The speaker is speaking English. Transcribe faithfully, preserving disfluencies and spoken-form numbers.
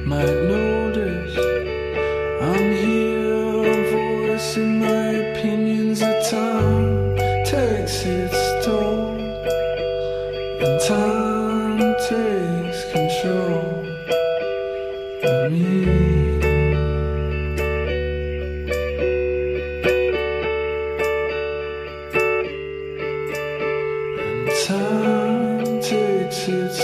might notice I'm here voicing my opinions. The time takes its toll, and time takes control of me. Time takes its